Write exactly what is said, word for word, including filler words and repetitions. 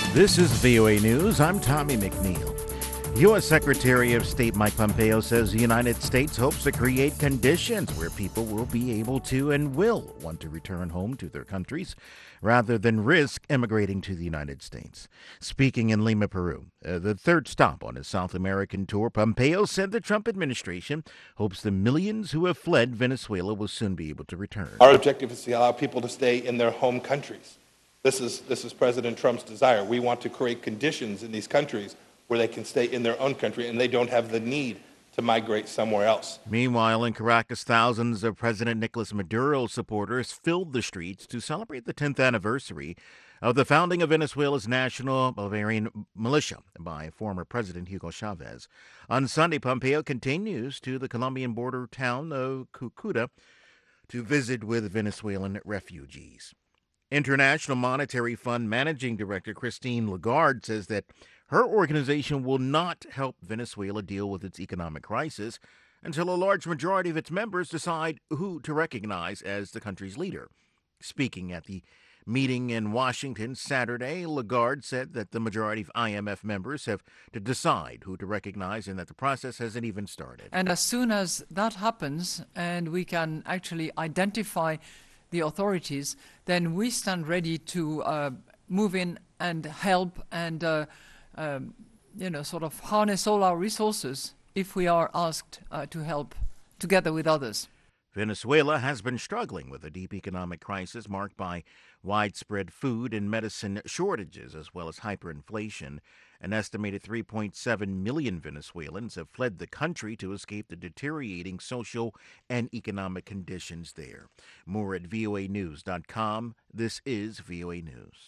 This is V O A News. I'm Tommy McNeil. U S. Secretary of State Mike Pompeo says the United States hopes to create conditions where people will be able to and will want to return home to their countries rather than risk immigrating to the United States. Speaking in Lima, Peru, uh, the third stop on his South American tour, Pompeo said the Trump administration hopes the millions who have fled Venezuela will soon be able to return. Our objective is to allow people to stay in their home countries. This is, this is President Trump's desire. We want to create conditions in these countries where they can stay in their own country and they don't have the need to migrate somewhere else. Meanwhile, in Caracas, thousands of President Nicolas Maduro supporters filled the streets to celebrate the tenth anniversary of the founding of Venezuela's National Bolivarian Militia by former President Hugo Chavez. On Sunday, Pompeo continues to the Colombian border town of Cucuta to visit with Venezuelan refugees. International Monetary Fund Managing Director Christine Lagarde says that her organization will not help Venezuela deal with its economic crisis until a large majority of its members decide who to recognize as the country's leader. Speaking at the meeting in Washington Saturday, Lagarde said that the majority of I M F members have to decide who to recognize and that the process hasn't even started. And as soon as that happens and we can actually identify the authorities, then we stand ready to uh, move in and help and uh, um, you know, sort of harness all our resources if we are asked uh, to help together with others. Venezuela has been struggling with a deep economic crisis marked by widespread food and medicine shortages as well as hyperinflation. An estimated three point seven million Venezuelans have fled the country to escape the deteriorating social and economic conditions there. More at V O A news dot com. This is V O A News.